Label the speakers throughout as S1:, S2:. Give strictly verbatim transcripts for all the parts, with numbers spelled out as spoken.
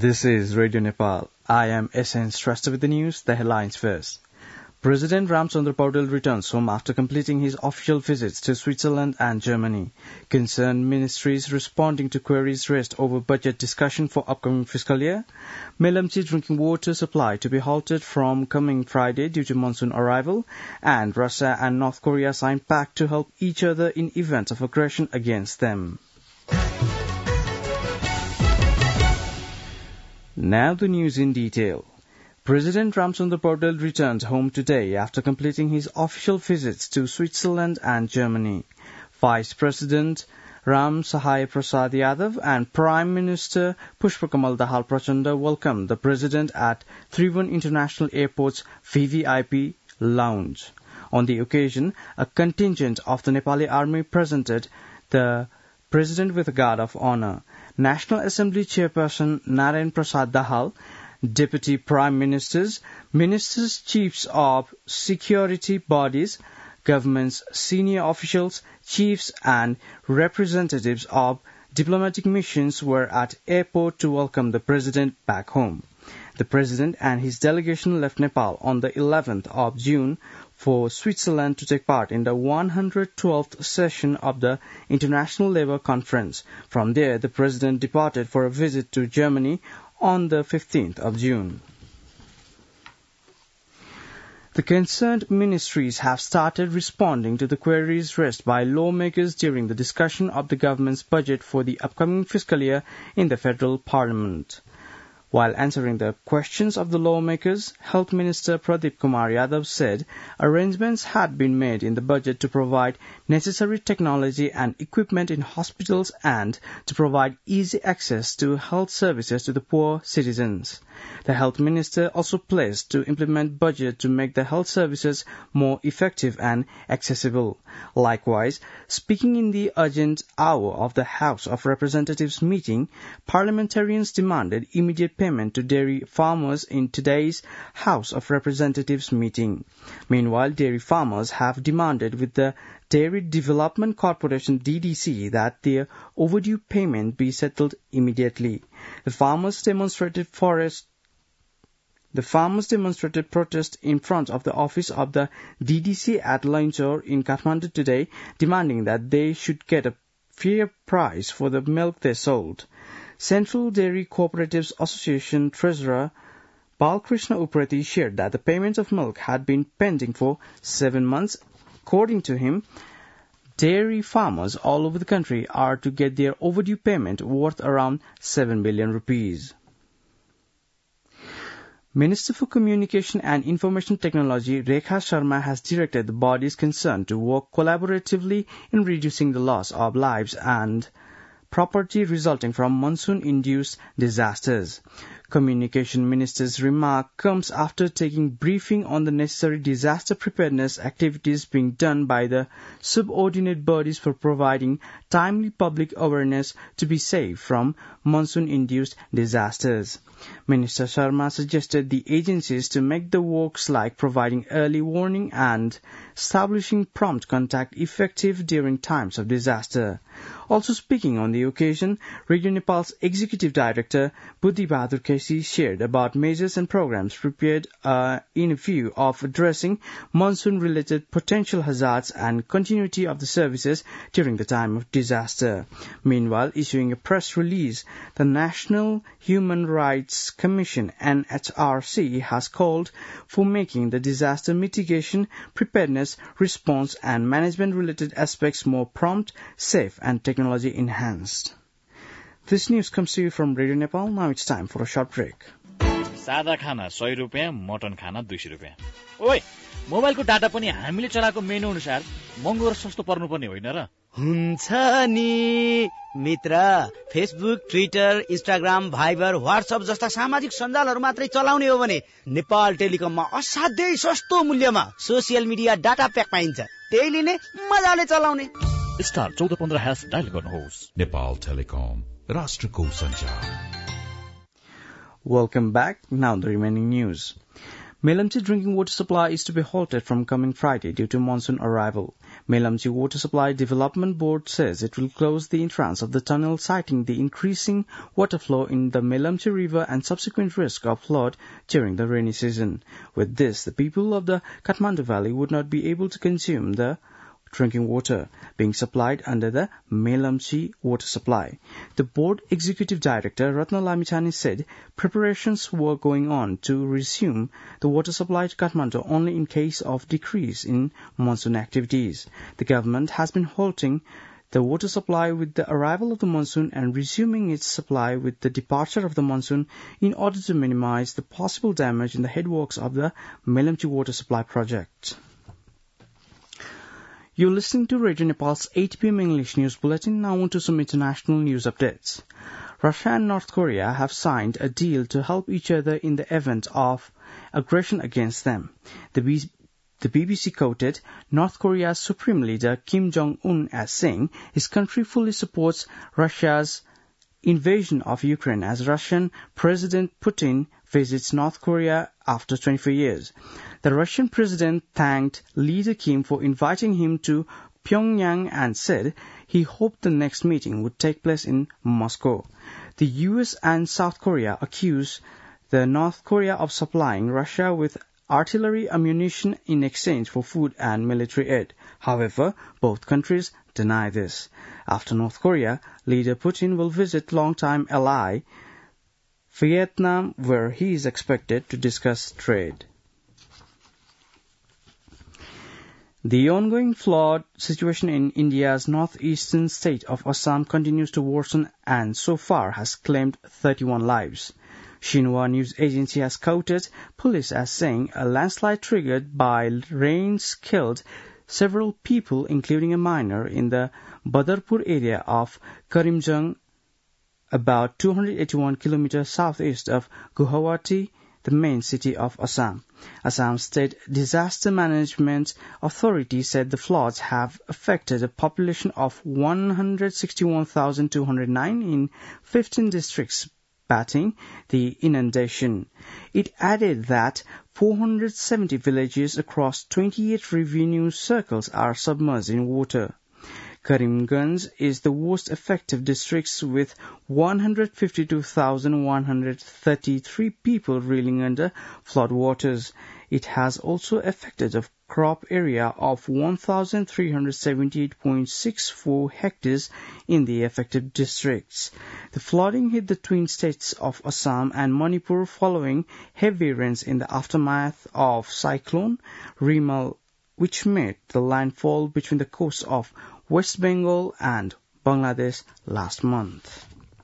S1: This is Radio Nepal. I am S N Shrestha with the news, the headlines first. President Ramchandra Paudel returns home after completing his official visits to Switzerland and Germany. Concerned ministries responding to queries raised over budget discussion for upcoming fiscal year. Melamchi drinking water supply to be halted from coming Friday due to monsoon arrival. And Russia and North Korea sign pact to help each other in events of aggression against them. Now the news in detail. President Ramchandra Paudel returned home today after completing his official visits to Switzerland and Germany. Vice President Ram Sahai Prasad Yadav and Prime Minister Pushpakamal Dahal Prachanda welcomed the President at Tribhuvan International Airport's V V I P lounge. On the occasion, a contingent of the Nepali Army presented the President with a guard of honor. National Assembly Chairperson Narayan Prasad Dahal, Deputy Prime Ministers, Ministers, Chiefs of Security Bodies, Government's senior officials, chiefs and representatives of diplomatic missions were at airport to welcome the President back home. The President and his delegation left Nepal on the eleventh of June for Switzerland to take part in the one hundred twelfth session of the International Labour Conference. From there, the President departed for a visit to Germany on the fifteenth of June. The concerned ministries have started responding to the queries raised by lawmakers during the discussion of the government's budget for the upcoming fiscal year in the Federal Parliament. While answering the questions of the lawmakers, Health Minister Pradeep Kumar Yadav said arrangements had been made in the budget to provide necessary technology and equipment in hospitals and to provide easy access to health services to the poor citizens. The Health Minister also pledged to implement budget to make the health services more effective and accessible. Likewise, speaking in the urgent hour of the House of Representatives meeting, parliamentarians demanded immediate payment to dairy farmers in today's House of Representatives meeting. Meanwhile, dairy farmers have demanded with the Dairy Development Corporation D D C that their overdue payment be settled immediately. The farmers demonstrated forest The farmers demonstrated protest in front of the office of the D D C at Lainchor in Kathmandu today, demanding that they should get a fair price for the milk they sold. Central Dairy Cooperatives Association Treasurer Balkrishna Uprati shared that the payment of milk had been pending for seven months. According to him, dairy farmers all over the country are to get their overdue payment worth around seven billion rupees. Minister for Communication and Information Technology Rekha Sharma has directed the bodies concerned to work collaboratively in reducing the loss of lives and property resulting from monsoon-induced disasters. Communication Minister's remark comes after taking briefing on the necessary disaster preparedness activities being done by the subordinate bodies for providing timely public awareness to be safe from monsoon-induced disasters. Minister Sharma suggested the agencies to make the works like providing early warning and establishing prompt contact effective during times of disaster. Also speaking on the occasion, Radio Nepal's Executive Director Buddhi Bahadur Kesi shared about measures and programs prepared uh, in view of addressing monsoon-related potential hazards and continuity of the services during the time of disaster. Meanwhile, issuing a press release, the National Human Rights Commission N H R C has called for making the disaster mitigation, preparedness, response and management-related aspects more prompt, safe and technology enhanced. This news comes to you from Radio Nepal. Now it's time for a short break.
S2: सादा खाना सय रुपैयाँ, mutton खाना दुई सय रुपैयाँ. ओइ, मोबाइलको डाटा पनि हामीले चलाएको मेनु अनुसार महँगो र सस्तो पर्नुपर्ने होइन र?
S3: हुन्छ नि मित्र. Facebook, Twitter, Instagram, Viber, WhatsApp जस्ता सामाजिक सञ्जालहरू मात्रै चलाउने हो भने नेपाल टेलिकममा असाध्यै सस्तो मूल्यमा सोसियल मिडिया डाटा प्याक पाइन्छ. त्यही लिने, मजाले चलाउने.
S2: स्टार चौध पन्ध्र ह्यास डायल गर्नुहोस्.
S4: नेपाल टेलिकम, राष्ट्रको सञ्चार.
S1: Welcome back. Now the remaining news. Melamchi drinking water supply is to be halted from coming Friday due to monsoon arrival. Melamchi Water Supply Development Board says it will close the entrance of the tunnel, citing the increasing water flow in the Melamchi River and subsequent risk of flood during the rainy season. With this, the people of the Kathmandu Valley would not be able to consume the drinking water being supplied under the Melamchi water supply. The board executive director Ratna Lamichhane said preparations were going on to resume the water supply to Kathmandu only in case of decrease in monsoon activities. The government has been halting the water supply with the arrival of the monsoon and resuming its supply with the departure of the monsoon in order to minimize the possible damage in the headworks of the Melamchi water supply project. You're listening to Radio Nepal's eight p m English News Bulletin. Now on to some international news updates. Russia and North Korea have signed a deal to help each other in the event of aggression against them. The, B- the B B C quoted North Korea's Supreme Leader Kim Jong-un as saying his country fully supports Russia's invasion of Ukraine as Russian President Putin visits North Korea after twenty-four years. The Russian president thanked Leader Kim for inviting him to Pyongyang and said he hoped the next meeting would take place in Moscow. The U S and South Korea accuse the North Korea of supplying Russia with artillery ammunition in exchange for food and military aid. However, both countries deny this. After North Korea, Leader Putin will visit longtime ally Vietnam, where he is expected to discuss trade. The ongoing flood situation in India's northeastern state of Assam continues to worsen and so far has claimed thirty-one lives. Xinhua news agency has quoted police as saying a landslide triggered by rains killed several people, including a minor, in the Badarpur area of Karimjang, about two hundred eighty-one kilometers southeast of Guwahati, the main city of Assam. Assam State Disaster Management Authority said the floods have affected a population of one hundred sixty-one thousand two hundred nine in fifteen districts, battling the inundation. It added that four hundred seventy villages across twenty-eight revenue circles are submerged in water. Karimganj is the worst affected district with one hundred fifty-two thousand one hundred thirty-three people reeling under flood waters. It has also affected a crop area of one thousand three hundred seventy-eight point six four hectares in the affected districts. The flooding hit the twin states of Assam and Manipur following heavy rains in the aftermath of cyclone Rimal, which made the landfall between the coasts of West Bengal and Bangladesh last month.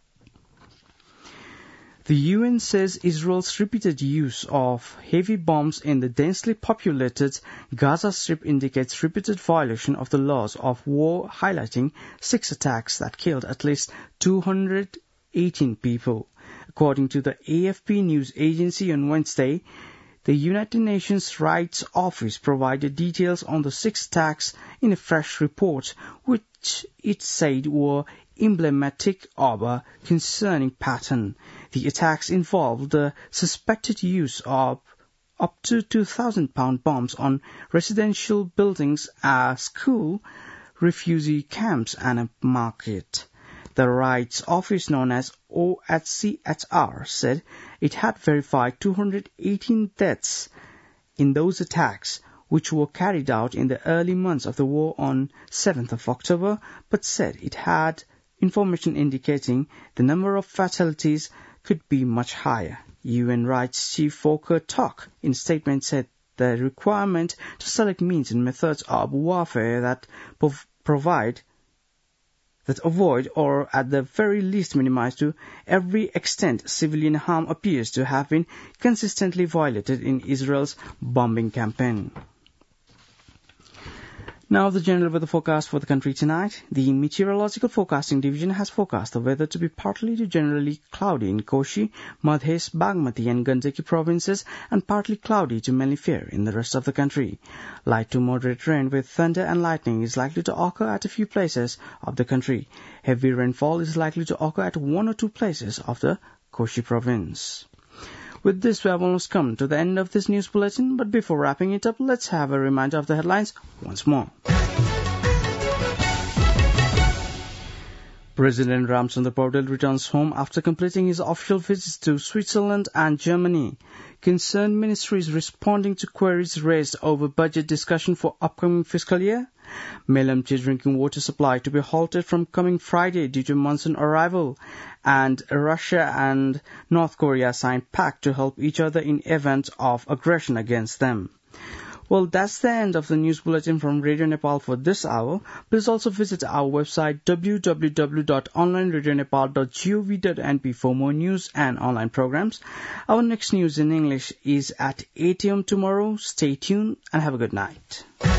S1: The U N says Israel's repeated use of heavy bombs in the densely populated Gaza Strip indicates repeated violation of the laws of war, highlighting six attacks that killed at least two hundred eighteen people. According to the A F P news agency on Wednesday, the United Nations Rights Office provided details on the six attacks in a fresh report, which it said were emblematic of a concerning pattern. The attacks involved the suspected use of up to two thousand pound bombs on residential buildings, a school, refugee camps, and a market. The Rights Office, known as O H C H R, said it had verified two hundred eighteen deaths in those attacks, which were carried out in the early months of the war on seventh of October, but said it had information indicating the number of fatalities could be much higher. U N Rights Chief Volker Turk, in a statement, said the requirement to select means and methods of warfare that prov- provide that avoid or at the very least minimize to every extent civilian harm appears to have been consistently violated in Israel's bombing campaign. Now the general weather forecast for the country tonight. The Meteorological Forecasting Division has forecast the weather to be partly to generally cloudy in Koshi, Madhes, Bagmati and Gandaki provinces and partly cloudy to mainly fair in the rest of the country. Light to moderate rain with thunder and lightning is likely to occur at a few places of the country. Heavy rainfall is likely to occur at one or two places of the Koshi province. With this, we have almost come to the end of this news bulletin, but before wrapping it up, let's have a reminder of the headlines once more. President Ramchandra Paudel returns home after completing his official visits to Switzerland and Germany. Concerned ministries responding to queries raised over budget discussion for upcoming fiscal year. Melamchi drinking water supply to be halted from coming Friday due to monsoon arrival. And Russia and North Korea signed pact to help each other in event of aggression against them. Well, that's the end of the news bulletin from Radio Nepal for this hour. Please also visit our website w w w dot online radio nepal dot gov dot n p for more news and online programs. Our next news in English is at eight a m tomorrow. Stay tuned and have a good night.